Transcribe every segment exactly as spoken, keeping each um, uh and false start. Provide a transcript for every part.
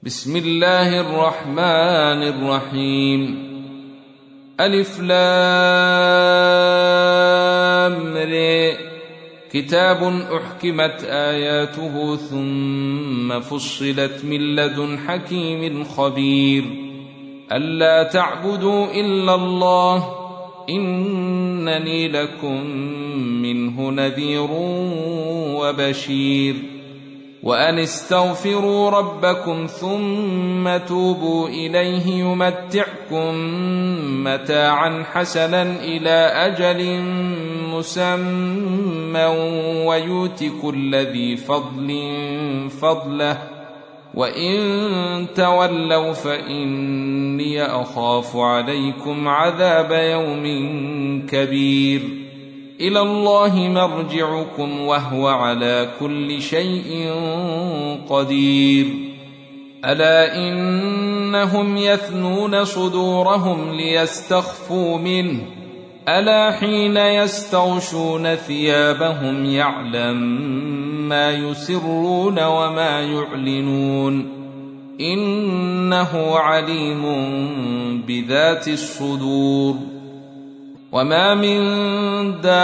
بسم الله الرحمن الرحيم. ألف لام ر. كتاب أحكمت آياته ثم فصلت من لدن حكيم خبير. ألا تعبدوا إلا الله إنني لكم منه نذير وبشير. وأن استغفروا ربكم ثم توبوا إليه يمتعكم متاعا حسنا إلى أجل مسمى ويؤت كل ذي فضل فضله وإن تولوا فإني أخاف عليكم عذاب يوم كبير. إلى الله مرجعكم وهو على كل شيء قدير. ألا إنهم يثنون صدورهم ليستخفوا منه ألا حين يستغشون ثيابهم يعلم ما يسرون وما يعلنون إنه عليم بذات الصدور. وما من دابة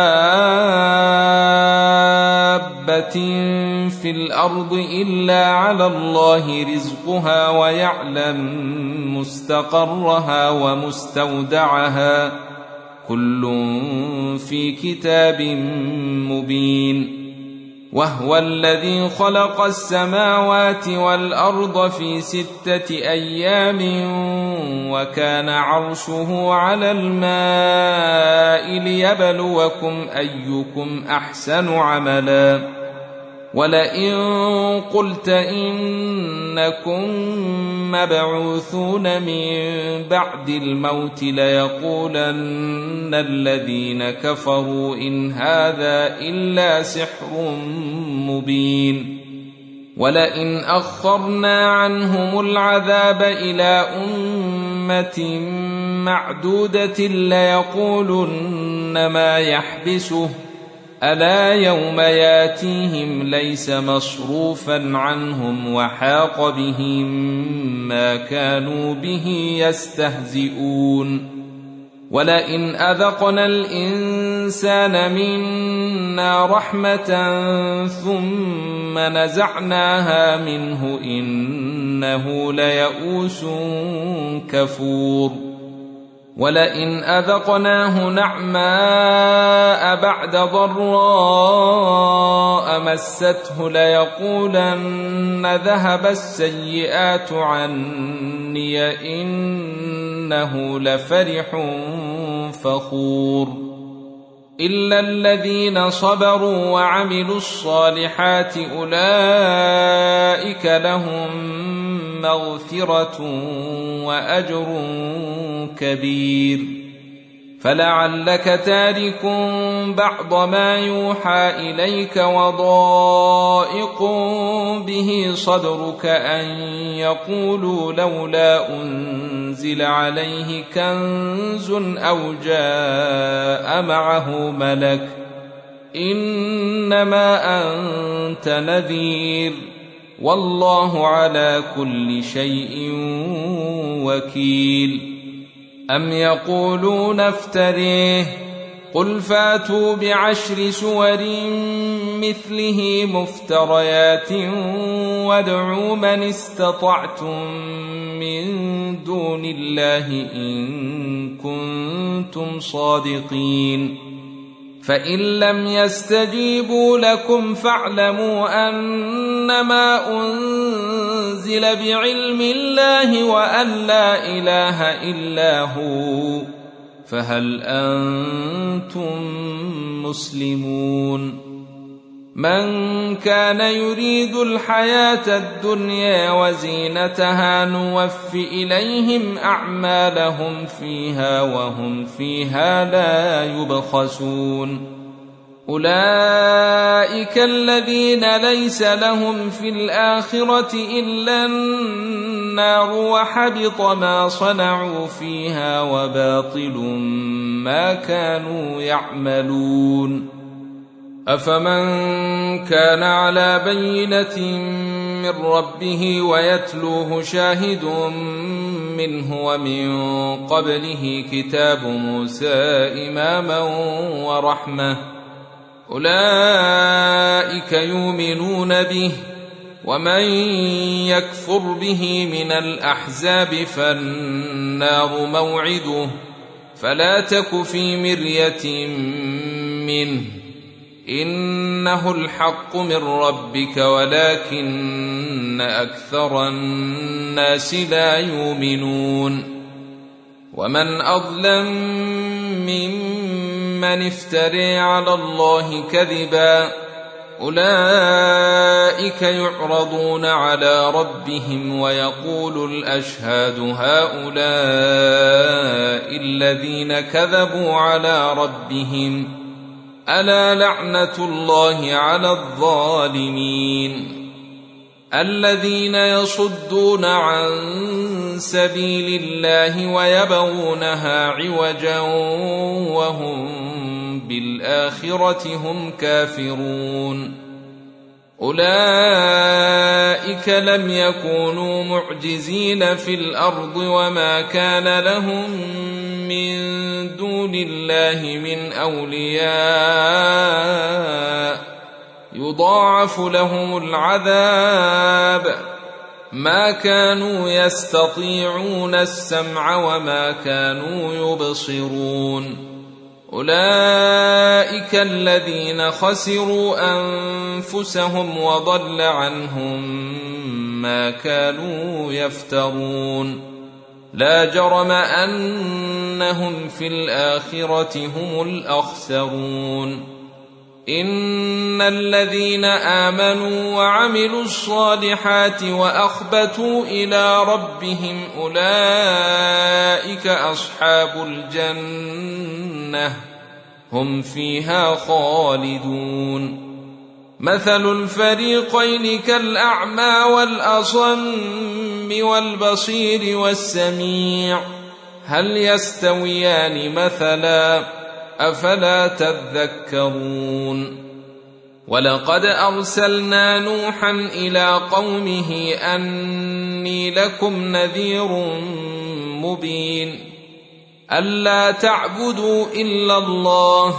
في الأرض إلا على الله رزقها ويعلم مستقرها ومستودعها كل في كتاب مبين. وهو الذي خلق السماوات والأرض في ستة أيام وكان عرشه على الماء ليبلوكم أيكم أحسن عملا. ولئن قلت إنكم مبعوثون من بعد الموت ليقولن الذين كفروا إن هذا إلا سحر مبين. ولئن أخرنا عنهم العذاب إلى أمة معدودة ليقولن ما يحبسه ألا يوم ياتيهم ليس مصروفا عنهم وحاق بهم ما كانوا به يستهزئون. ولئن أذقنا الإنسان منا رحمة ثم نزعناها منه إنه ليئوس كفور. ولئن أذقناه نعماء بعد ضراء مسته ليقولن ذهب السيئات عني إنه لفرح فخور. إلا الذين صبروا وعملوا الصالحات أولئك لهم مغفرة وأجر كبير. فلعلك تارك بعض ما يوحى إليك وضائق به صدرك أن يقولوا لولا أنزل عليه كنز أو جاء معه ملك إنما أنت نذير والله على كل شيء وكيل. أم يقولون افتريه قل فاتوا بعشر سور مثله مفتريات وادعوا من استطعتم من دون الله إن كنتم صادقين. فإن لم يستجيبوا لكم فاعلموا أنما أنزل بعلم الله وأن لا إله إلا هو فهل أنتم مسلمون. من كان يريد الحياة الدنيا وزينتها نوف إليهم أعمالهم فيها وهم فيها لا يبخسون. أولئك الذين ليس لهم في الآخرة إلا النار وحبط ما صنعوا فيها وباطل ما كانوا يعملون. أفمن كان على بينة من ربه ويتلوه شاهد منه ومن قبله كتاب موسى إماما ورحمة أولئك يؤمنون به ومن يكفر به من الأحزاب فالنار موعده فلا تك في مرية منه إنه الحق من ربك ولكن أكثر الناس لا يؤمنون ومن أظلم ممن افترى على الله كذبا أولئك يعرضون على ربهم ويقول الأشهاد هؤلاء الذين كذبوا على ربهم ألا لعنة الله على الظالمين الذين يصدون عن سبيل الله ويبغونها عوجا وهم بالآخرة هم كافرون أولئك لم يكونوا معجزين في الأرض وما كان لهم من دون الله من أولياء يضاعف لهم العذاب ما كانوا يستطيعون السمع وما كانوا يبصرون أولئك الذين خسروا أنفسهم وضل عنهم ما كانوا يفترون لا جرم أنهم في الآخرة هم الأخسرون إن الذين آمنوا وعملوا الصالحات وأخبتوا إلى ربهم أولئك أصحاب الجنة هم فيها خالدون مثل الفريقين كالأعمى والأصم والبصير والسميع هل يستويان مثلا أفلا تذكرون ولقد أرسلنا نوحا إلى قومه أني لكم نذير مبين ألا تعبدوا إلا الله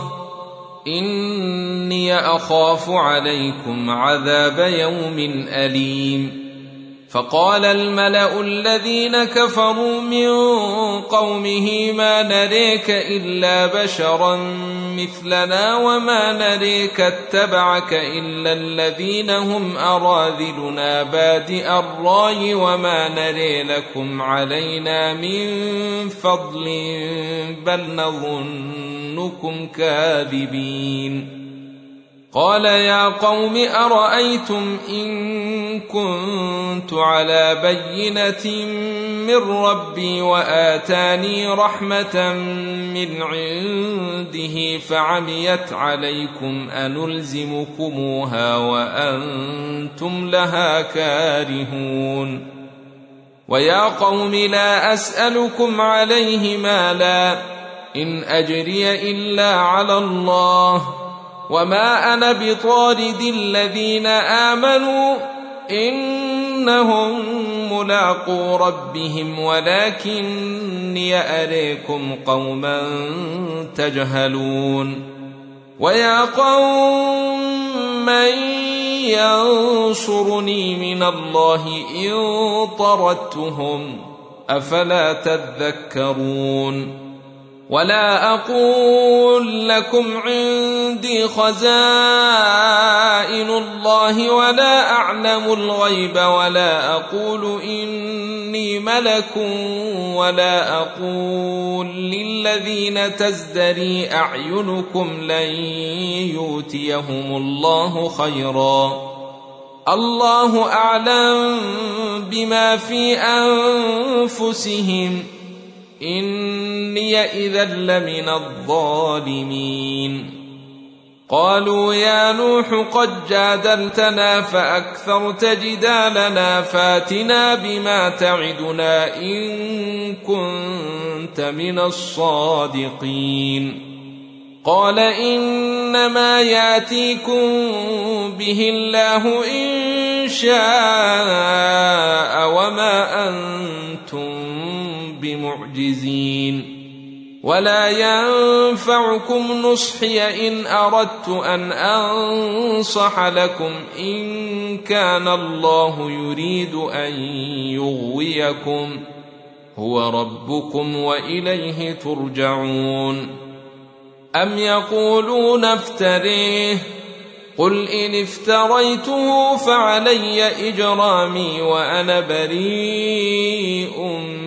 إني أخاف عليكم عذاب يوم أليم فقال الملأ الذين كفروا من قومه ما نريك إلا بشرا مثلنا وما نريك اتبعك إلا الذين هم أراذلنا بادئ الرأي وما نري لكم علينا من فضل بل نظنكم كاذبين قال يا قوم أرأيتم إن كنت على بينة من ربي وآتاني رحمة من عنده فعميت عليكم أنلزمكموها وأنتم لها كارهون ويا قوم لا أسألكم عليه مالا إن أجري إلا على الله وما أنا بطارد الذين آمنوا إنهم ملاقو ربهم ولكني أريكم قوما تجهلون ويا قوم من ينصرني من الله إن طردتهم أفلا تذكرون ولا أقول لكم عندي خزائن الله ولا أعلم الغيب ولا أقول إني ملك ولا أقول للذين تزدري أعينكم لن يؤتيهم الله خيرا الله أعلم بما في أنفسهم إني إذا لمن الظالمين قالوا يا نوح قد جادلتنا فأكثرت جدالنا فاتنا بما تعدنا إن كنت من الصادقين قال إنما ياتيكم به الله إن شاء وما أنتم بمعجزين ولا ينفعكم نصحي إن أردت أن أنصح لكم إن كان الله يريد أن يغويكم هو ربكم وإليه ترجعون أم يقولون افتريه قل إن افتريته فعلي إجرامي وأنا بريء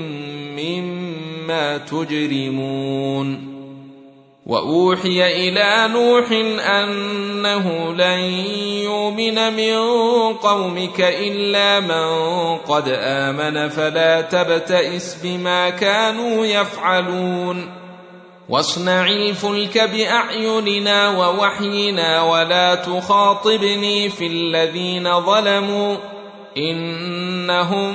مما تجرمون وأوحي إلى نوح أنه لن يؤمن من قومك إلا من قد آمن فلا تبتئس بما كانوا يفعلون واصنع الفلك بأعيننا ووحينا ولا تخاطبني في الذين ظلموا إنهم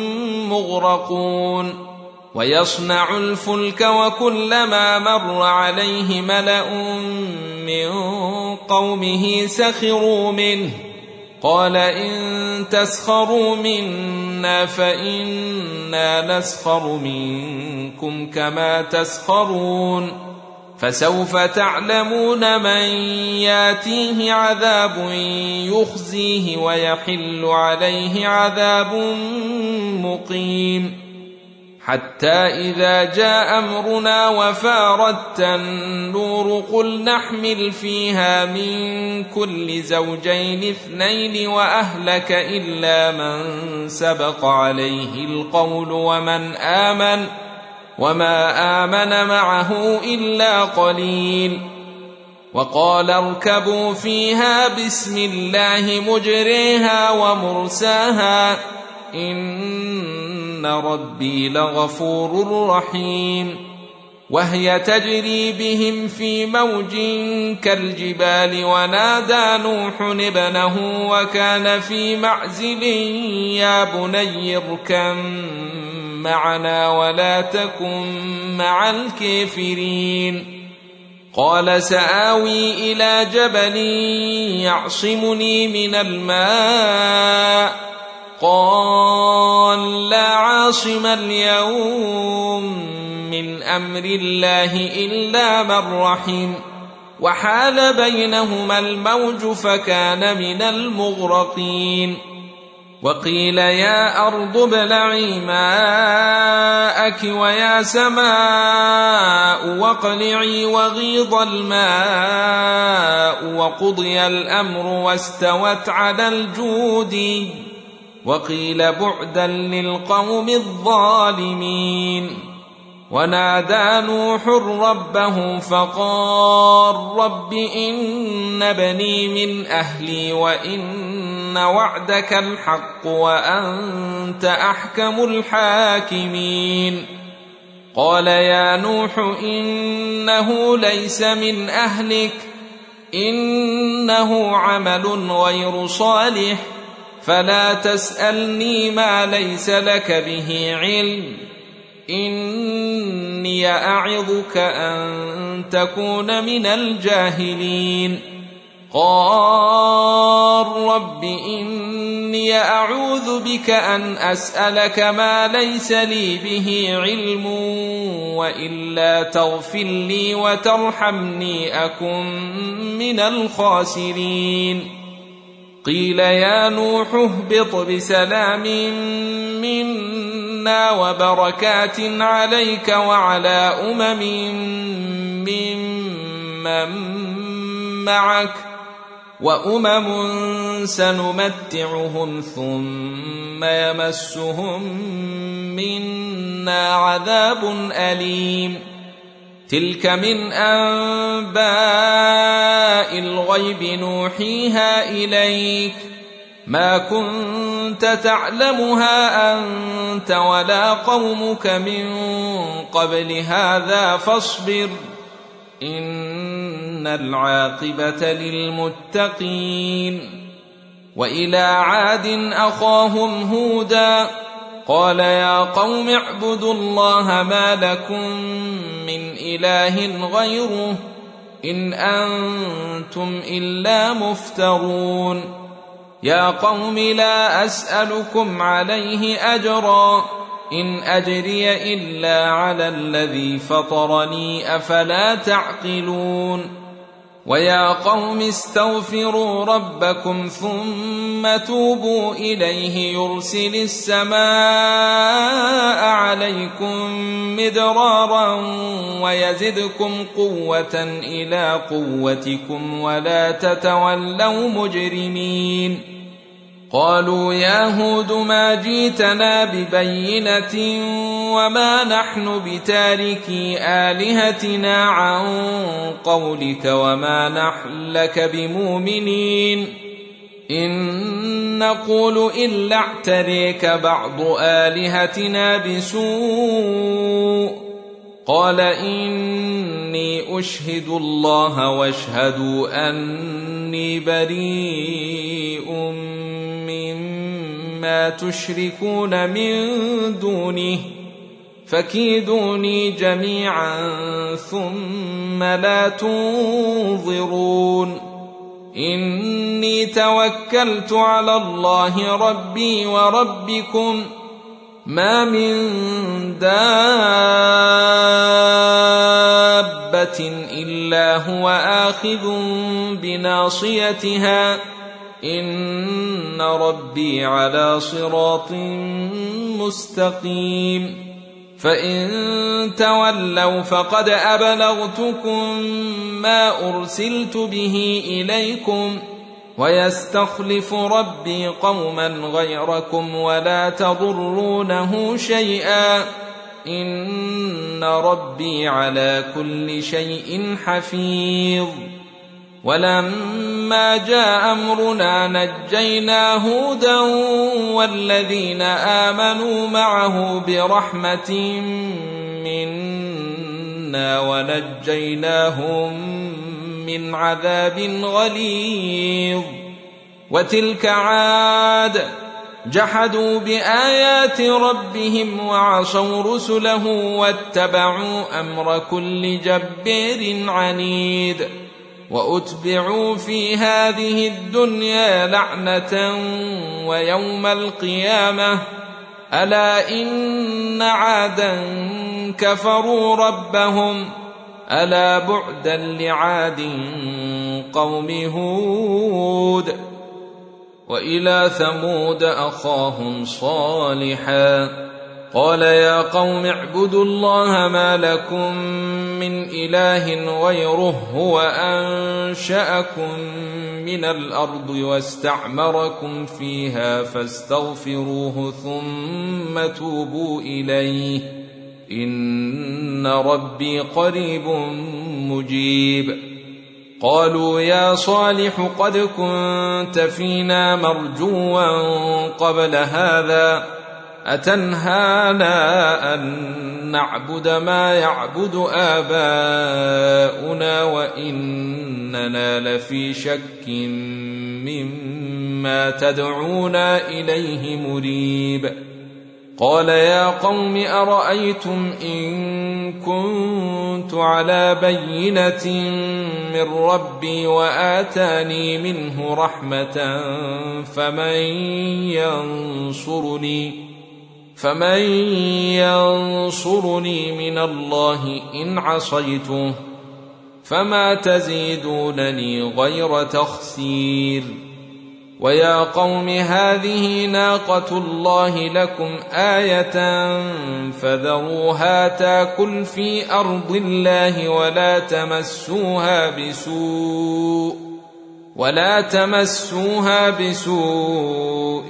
مغرقون ويصنع الفلك وكلما مر عليه ملأ من قومه سخروا منه قال إن تسخروا منا فإنا نسخر منكم كما تسخرون فسوف تعلمون من ياتيه عذاب يخزيه ويحل عليه عذاب مقيم حتى إذا جاء أمرنا وفارت النور قل نحمل فيها من كل زوجين اثنين وأهلك إلا من سبق عليه القول ومن آمن وما آمن معه إلا قليل وقال اركبوا فيها بسم الله مجريها ومرساها إن ربي لغفور رحيم وهي تجري بهم في موج كالجبال ونادى نوح ابنه وكان في معزل يا بني اركب معنا ولا تكن مع الكافرين قال سآوي إلى جبل يعصمني من الماء قال لا عاصم اليوم من أمر الله إلا من رحم وحال بينهما الموج فكان من المغرقين وقيل يا أرض ابلعي ماءك ويا سماء واقلعي وغيض الماء وقضي الأمر واستوت على الجود وقيل بعدا للقوم الظالمين ونادى نوح ربه فقال رب إن بني من أهلي وإن وعدك الحق وأنت أحكم الحاكمين قال يا نوح إنه ليس من أهلك إنه عمل غير صالح فلا تسألني ما ليس لك به علم إني أعظك أن تكون من الجاهلين قال رب إني أعوذ بك أن أسألك ما ليس لي به علم وإلا تغفر لي وترحمني أكن من الخاسرين قيل يا نوح اهبط بسلام منا وبركات عليك وعلى أمم ممن معك وأمم سنمتعهم ثم يمسهم منا عذاب أليم تلك من أنباء الغيب نوحيها إليك ما كنت تعلمها أنت ولا قومك من قبل هذا فاصبر إن العاقبة للمتقين وإلى عاد أخاهم هودا قال يا قوم اعبدوا الله ما لكم من إله غيره إن أنتم إلا مفترون يا قوم لا أسألكم عليه أجرا إن أجري إلا على الذي فطرني أفلا تعقلون ويا قوم استغفروا ربكم ثم توبوا إليه يرسل السماء عليكم مدرارا ويزدكم قوة إلى قوتكم ولا تتولوا مجرمين قالوا يا هود ما جئتنا ببينة وما نحن بتاركي آلهتنا عن قولك وما نحن لك بمؤمنين إن نقول إلا اعتريك بعض آلهتنا بسوء قال إني أشهد الله واشهدوا أني بريء مما تشركون من دونه فكيدوني جميعا ثم لا تنظرون إني توكلت على الله ربي وربكم ما من دابة إلا هو آخذ بناصيتها إن ربي على صراط مستقيم فإن تولوا فقد أبلغتكم ما أرسلت به إليكم ويستخلف ربي قوما غيركم ولا تضرونه شيئا إن ربي على كل شيء حفيظ ولما جاء أمرنا نجينا هودا والذين آمنوا معه برحمة منا ونجيناهم من عذاب غليظ وتلك عاد جحدوا بآيات ربهم وعصوا رسله واتبعوا أمر كل جبار عنيد وأتبعوا في هذه الدنيا لعنة ويوم القيامة ألا إن عادا كفروا ربهم ألا بعدا لعاد قوم هود وإلى ثمود أخاهم صالحا قال يا قوم اعبدوا الله ما لكم من إله غيره هو أنشأكم من الأرض واستعمركم فيها فاستغفروه ثم توبوا إليه إن ربي قريب مجيب قالوا يا صالح قد كنت فينا مرجوا قبل هذا أتنهانا أن نعبد ما يعبد آباؤنا وإننا لفي شك مما تدعونا إليه مريب قال يا قوم أرأيتم إن كنت على بينة من ربي وآتاني منه رحمة فمن ينصرني فمن ينصرني من الله إن عصيته فما تزيدونني غير تخسير ويا قوم هذه ناقة الله لكم آية فذروها تاكل في أرض الله ولا تمسوها بسوء ولا تمسوها بسوء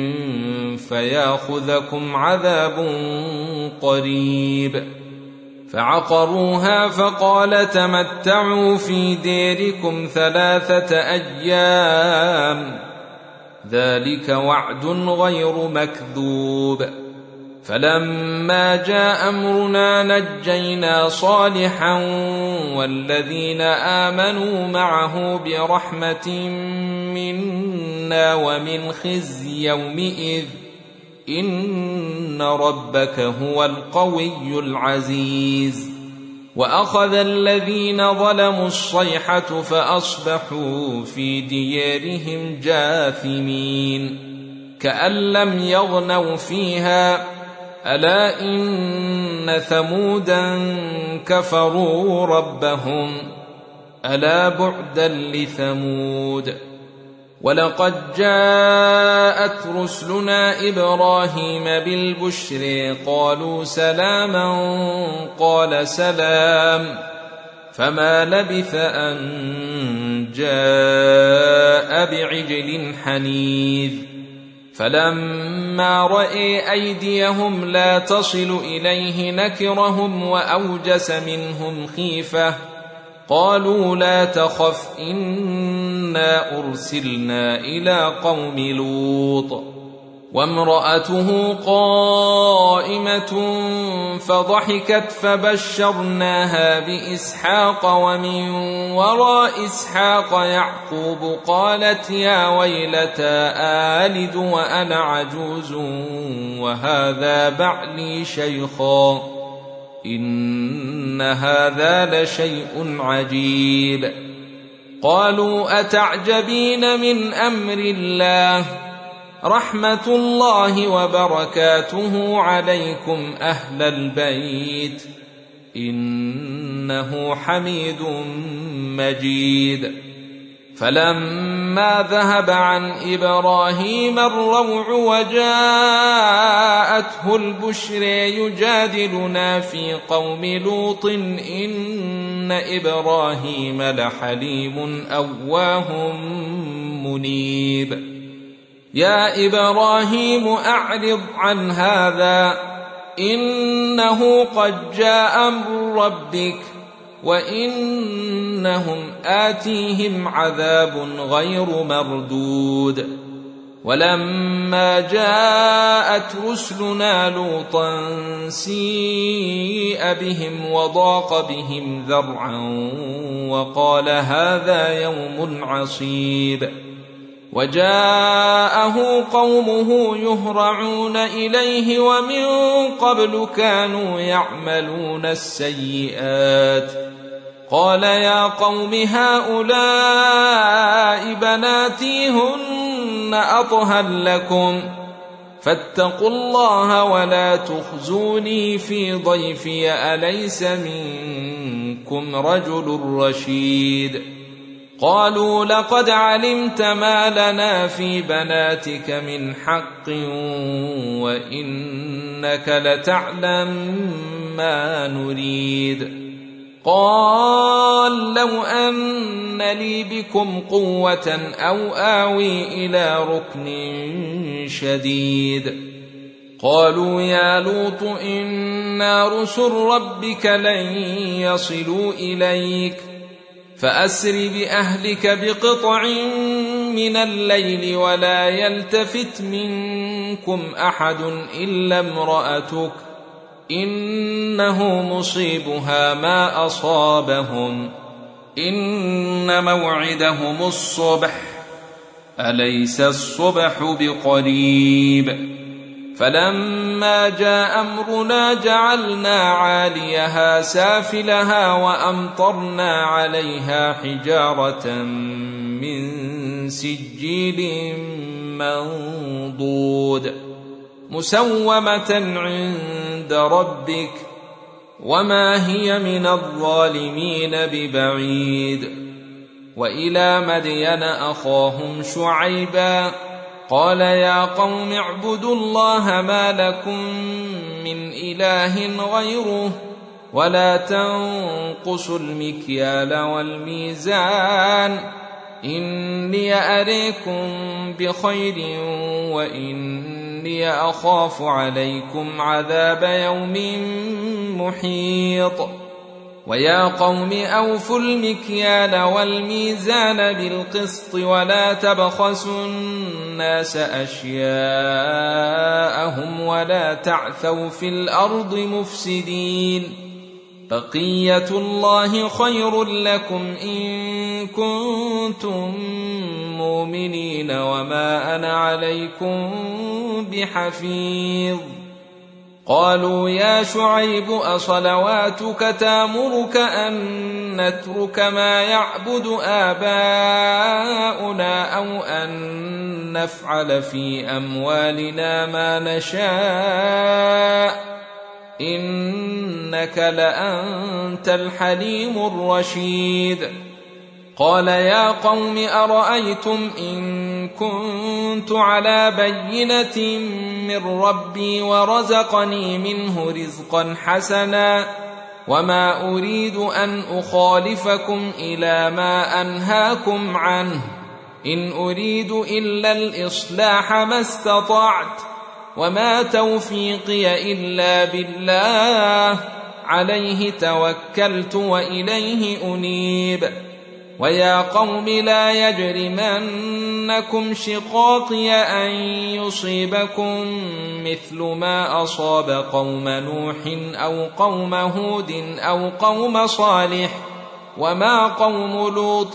فياخذكم عذاب قريب فعقروها فقال تمتعوا في ديركم ثلاثة أيام ذلك وعد غير مكذوب فلما جاء أمرنا نجينا صالحا والذين آمنوا معه برحمة منا ومن خزي يومئذ إن ربك هو القوي العزيز وأخذ الذين ظلموا الصيحة فأصبحوا في ديارهم جاثمين كأن لم يغنوا فيها ألا إن ثمودا كفروا ربهم ألا بعدا لثمود ولقد جاءت رسلنا إبراهيم بالبشر قالوا سلاما قال سلام فما لبث أن جاء بعجل حنيذ فلما رأى أيديهم لا تصل إليه نكرهم وأوجس منهم خيفة قالوا لا تخف إنا أرسلنا إلى قوم لوط وامرأته قائمة فضحكت فبشرناها بإسحاق ومن وراء إسحاق يعقوب قالت يا ويلتى آلد وأنا عجوز وهذا بعلي شيخا إن هذا لشيء عجيب قالوا أتعجبين من أمر الله رحمة الله وبركاته عليكم أهل البيت إنه حميد مجيد فلما ذهب عن إبراهيم الروع وجاءته البشر يجادلنا في قوم لوط إن إبراهيم لحليم أواه منيب يا إبراهيم أعرض عن هذا إنه قد جاء أمر ربك وإنهم آتيهم عذاب غير مردود ولما جاءت رسلنا لوطا سيء بهم وضاق بهم ذرعا وقال هذا يوم عصيب وجاءه قومه يهرعون إليه ومن قبل كانوا يعملون السيئات قال يا قوم هؤلاء بناتي هن أطهر لكم فاتقوا الله ولا تخزوني في ضيفي أليس منكم رجل رشيد قالوا لقد علمت ما لنا في بناتك من حق وإنك لتعلم ما نريد قال لو أن لي بكم قوة أو آوي إلى ركن شديد قالوا يا لوط إنا رسل ربك لن يصلوا إليك فأسر بأهلك بقطع من الليل ولا يلتفت منكم أحد إلا امرأتك إنه مصيبها ما أصابهم إن موعدهم الصبح أليس الصبح بقريب فلما جاء أمرنا جعلنا عاليها سافلها وأمطرنا عليها حجارة من سجيل منضود مسومة عند ربك وما هي من الظالمين ببعيد وإلى مدين أخاهم شعيبا قال يا قوم اعبدوا الله ما لكم من إله غيره ولا تنقصوا المكيال والميزان إني أريكم بخير وإني أخاف عليكم عذاب يوم محيط ويا قوم أوفوا المكيال والميزان بالقسط ولا تبخسوا الناس أشياءهم ولا تعثوا في الأرض مفسدين بقية الله خير لكم إن كنتم مؤمنين وما أنا عليكم بحفيظ قالوا يا شعيب أصلواتك تأمرك أن نترك ما يعبد آباؤنا أو أن نفعل في أموالنا ما نشاء إنك لأنت الحليم الرشيد. قال يا قوم أرأيتم إن كنت على بينة من ربي ورزقني منه رزقا حسنا وما أريد أن أخالفكم إلى ما أنهاكم عنه إن أريد إلا الإصلاح ما استطعت وما توفيقي إلا بالله عليه توكلت وإليه أنيب. ويا قوم لا يجرمنكم شقاقي أن يصيبكم مثل ما أصاب قوم نوح أو قوم هود أو قوم صالح وما قوم لوط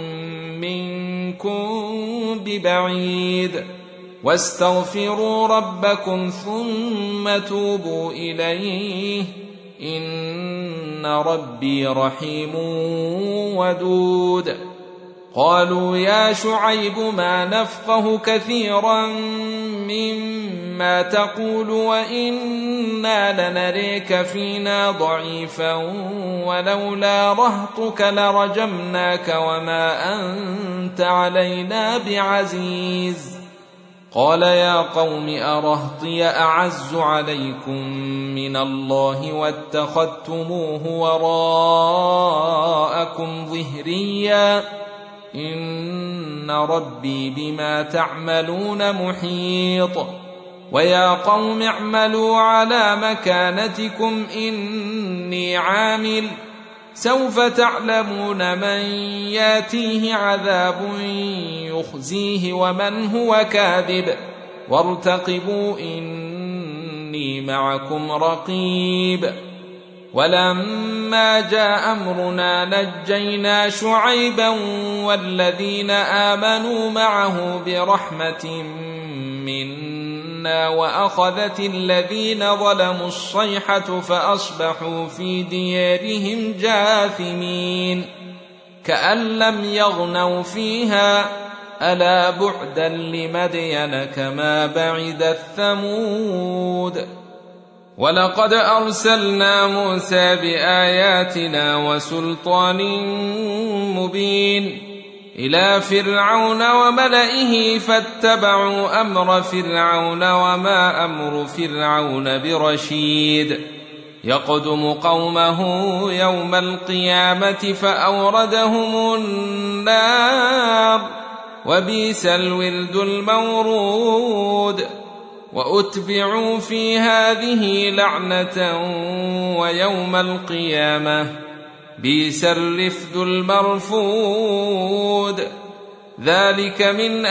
منكم ببعيد واستغفروا ربكم ثم توبوا إليه إن ربي رحيم ودود. قالوا يا شعيب ما نفقه كثيرا مما تقول وإنا لنريك فينا ضعيفا ولولا رهطك لرجمناك وما أنت علينا بعزيز. قال يا قوم أرهطي أعز عليكم من الله واتخذتموه وراءكم ظهريا إن ربي بما تعملون محيط. ويا قوم اعملوا على مكانتكم إني عامل سوف تعلمون من ياتيه عذاب يخزيه ومن هو كاذب وارتقبوا إني معكم رقيب. ولما جاء أمرنا نجينا شعيبا والذين آمنوا معه برحمة منا وأخذت الذين ظلموا الصيحة فأصبحوا في ديارهم جاثمين كأن لم يغنوا فيها ألا بعدا لمدين كما بعدت ثمود. ولقد أرسلنا موسى بآياتنا وسلطان مبين إلى فرعون وملئه فاتبعوا أمر فرعون وما أمر فرعون برشيد يقدم قومه يوم القيامة فأوردهم النار وبئس الورد المورود. وأتبعوا في هذه لعنة ويوم القيامة بئس الرفد المرفود. ذلك من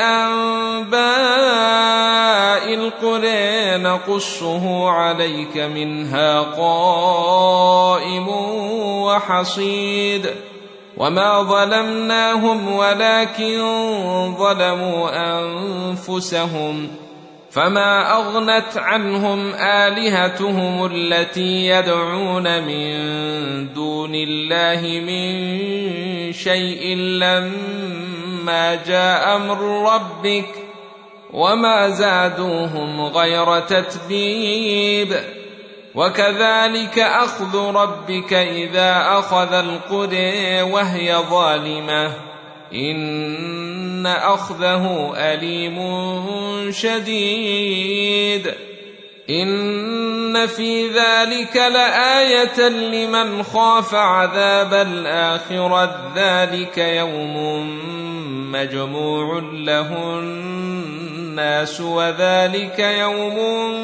أنباء القرى نقصه عليك منها قائم وحصيد. وما ظلمناهم ولكن ظلموا أنفسهم فما أغنت عنهم آلهتهم التي يدعون من دون الله من شيء لما جاء أمر ربك وما زادوهم غير تتبيب. وكذلك أخذ ربك إذا أخذ القرى وهي ظالمة إن أخذه أليم شديد. إن في ذلك لآية لمن خاف عذاب الآخرة ذلك يوم مجموع له الناس وذلك يوم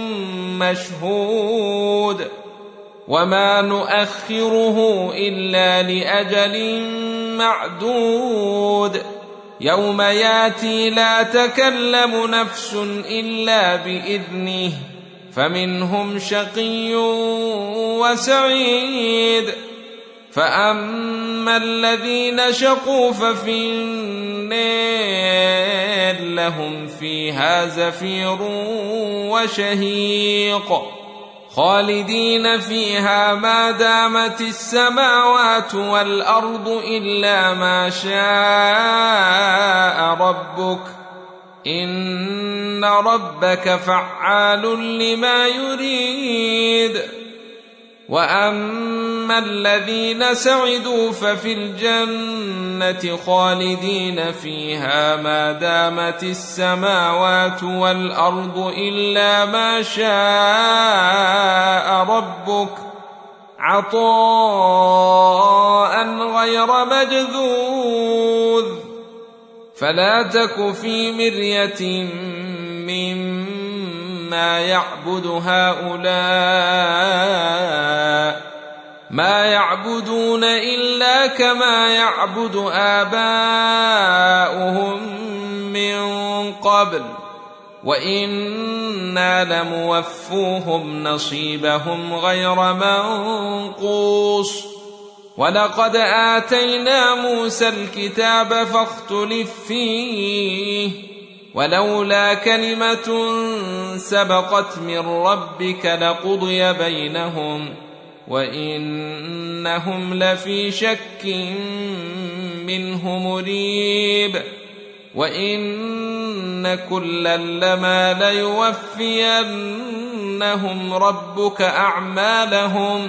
مشهود وما نؤخره إلا لأجل معدود. يوم ياتي لا تكلم نفس إلا بإذنه فمنهم شقي وسعيد. فأما الذين شقوا ففي النار لهم فيها زفير وشهيق خالدين فيها ما دامت السماوات والأرض إلا ما شاء ربك إن ربك فعال لما يريد. وأما الذين سعدوا ففي الجنة خالدين فيها ما دامت السماوات والأرض إلا ما شاء ربك عطاء غير مجذوذ. فلا تك في مرية مما يعبد هؤلاء ما يعبدون إلا كما يعبد آباؤهم من قبل وإنا لموفوهم نصيبهم غير منقوص. ولقد آتينا موسى الكتاب فاختلف فيه ولولا كلمة سبقت من ربك لقضي بينهم وإنهم لفي شك منه مريب. وإن كلا لما ليوفينهم ربك أعمالهم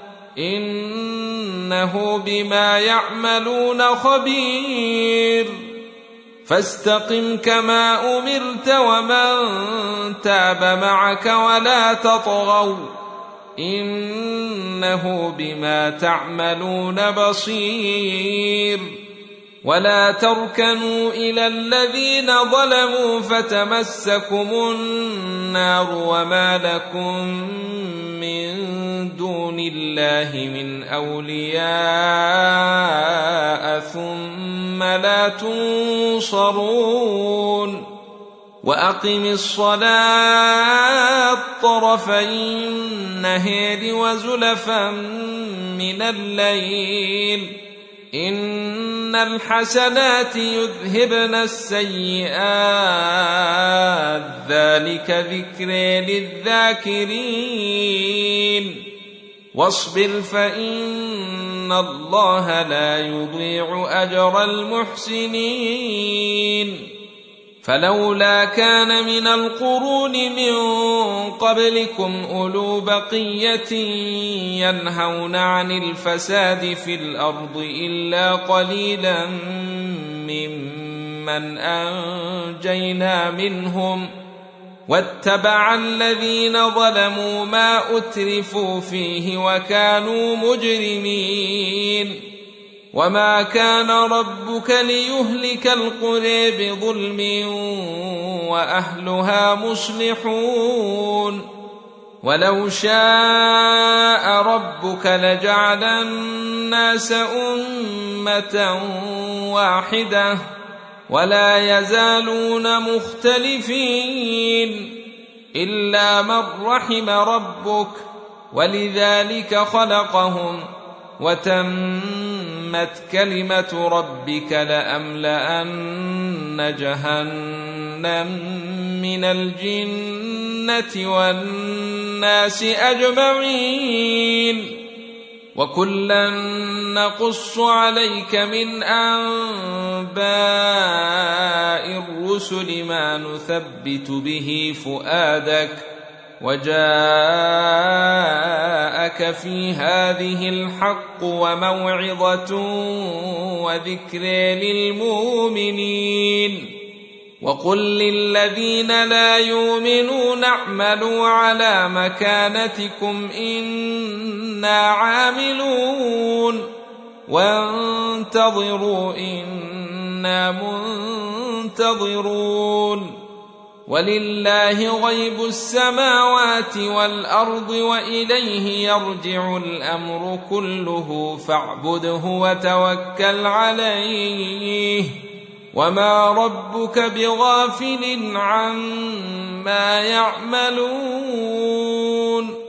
إنه بما يعملون خبير. فاستقم كما أمرت ومن تاب معك ولا تطغوا إنه بما تعملون بصير. ولا تركنوا إلى الذين ظلموا فتمسكم النار وما لكم من دون الله من أولياء ثم لا تنصرون. وأقم الصلاة طرفي النهار وزلفا من الليل إن الحسنات يذهبن السيئات ذلك ذكر للذاكرين. واصبر فإن الله لا يضيع أجر المحسنين. فلولا كان من القرون من قبلكم أولو بقية ينهون عن الفساد في الأرض إلا قليلا ممن أنجينا منهم واتبع الذين ظلموا ما أترفوا فيه وكانوا مجرمين. وما كان ربك ليهلك القرى بظلم وأهلها مصلحون. ولو شاء ربك لجعل الناس أمة واحدة ولا يزالون مختلفين إلا من رحم ربك ولذلك خلقهم وتمت كلمة ربك لأملأن جهنم من الجنة والناس أجمعين. وكلا نقص عليك من أنباء الرسل ما نثبت به فؤادك وجاءك في هذه الحق وموعظة وذكر للمؤمنين. وقل للذين لا يؤمنون اعملوا على مكانتكم إنا عاملون وانتظروا إنا منتظرون. ولله غيب السماوات والأرض وإليه يرجع الأمر كله فاعبده وتوكل عليه وما ربك بغافل عما يعملون.